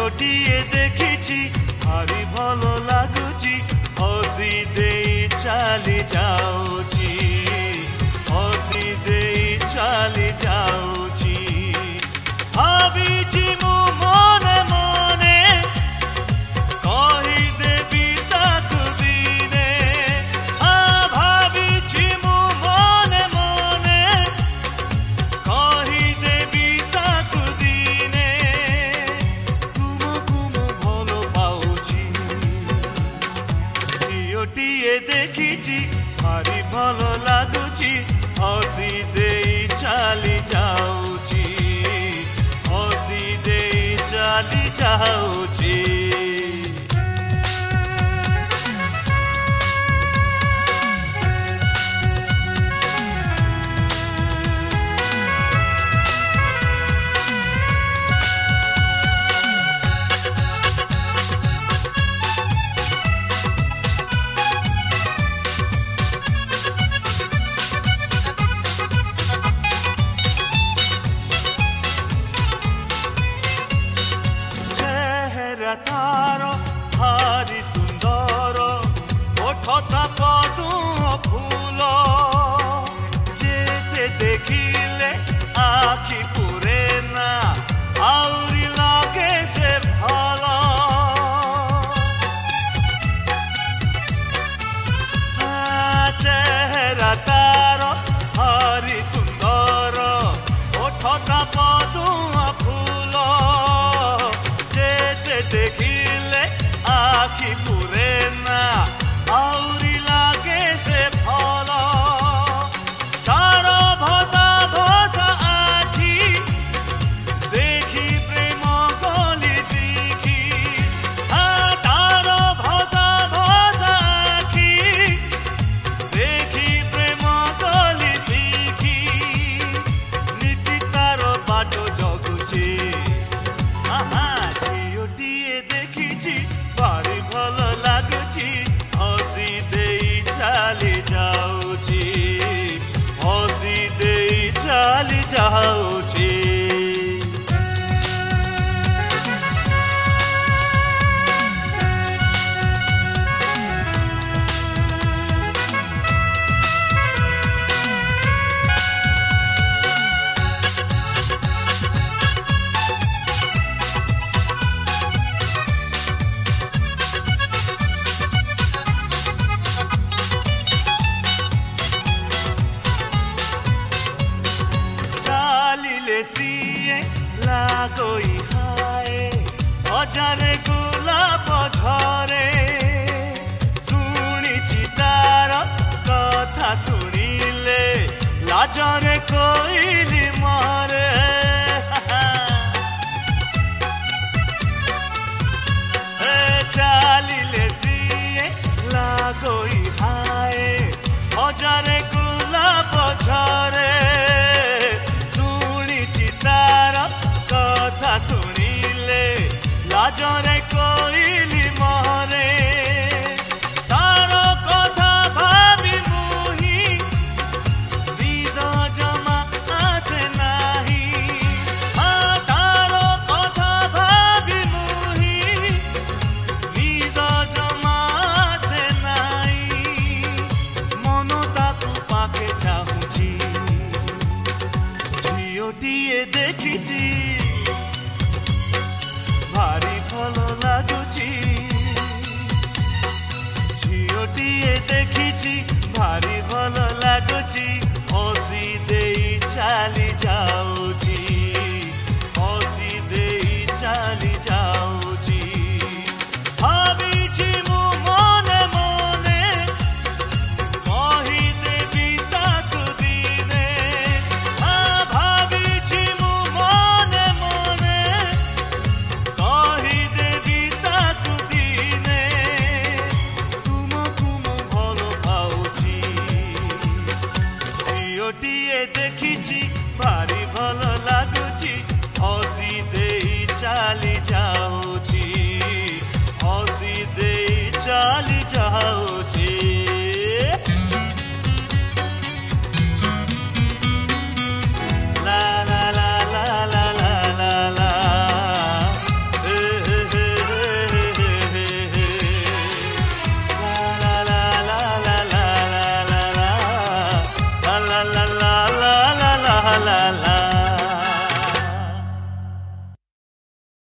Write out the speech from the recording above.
ଝିଅଟିଏ ଦେଖିଛି ଭାରି ଭଲ ଲାଗୁଛି ହସି ଦେଇ ଚାଲି ଯାଉଛି ହସି ଦେଇ ଚାଲି ଯାଉଛି ଭାବିଛି ମୁଁ ମନେ ମନେ କହିଦେବି ତାକୁ ଦିନେ ଭାବିଛି ମୁଁ ମନେ ମନେ କହିଦେବି ତାକୁ ଦିନେ ତୁମକୁ ମୁଁ ଭଲ ପାଉଛି ଝିଅଟିଏ ଦେଖିଛି ଭାରି ଭଲ ଲାଗୁଛି ହସି ଦେଇ ଚାଲି ଯାଉଛି ହସି ଦେଇ ଚାଲି ଯାଉଛି तार भारी सुंदर ओठता पदुम फूल जेते देखिले आखि पुरे ना आउरी लागे से भल चेहरा तार भारी सुंदर ओठता पदुम फूल देखिले आखि पुरे ना आउरी लागे से भल तार भसा भसा आखि देखि प्रेम गली शिखी तार भसा भसा आखि देखि प्रेम गली शिखी नीति तार बाट जगुची देखिছি ভারি ভাল লাগুছি হসি দেই চালি যাଉଛି হসি দেই চালি যাଉଛି सिए लागोई हाय हजारे गोलाप झरे शुणिछि तार कथा शुणिले लाजरे कोइली मरे चालिले सिए लागोई हाय हजारे गोलाप झरे तार कथा शुणिले लाजरे कोइली मरे तार कथा भाबी मुही निद जमा आसे नाही तार कथा भाबी मुही निद जमा आसे नाही मन ताकू पाके चाहुची ঝিଅটিଏ ଦେଖିଛି ଭାରି ଭଲ ଲାଗୁଛି ଝିଅଟିଏ ଦେଖିଛି ଭାରି ଭଲ ଲାଗୁଛି ହସି ଦେଇ ଚାଲି ଯାଉଛି ହସି ଦେଇ ଚାଲି ଯାଉଛି ଭାବିଛି ମୁଁ ମନେ ମନେ କହିଦେବି ତାକୁ ଦିନେ देखिछि भारी भल लागुछि हसी देई चाली जा।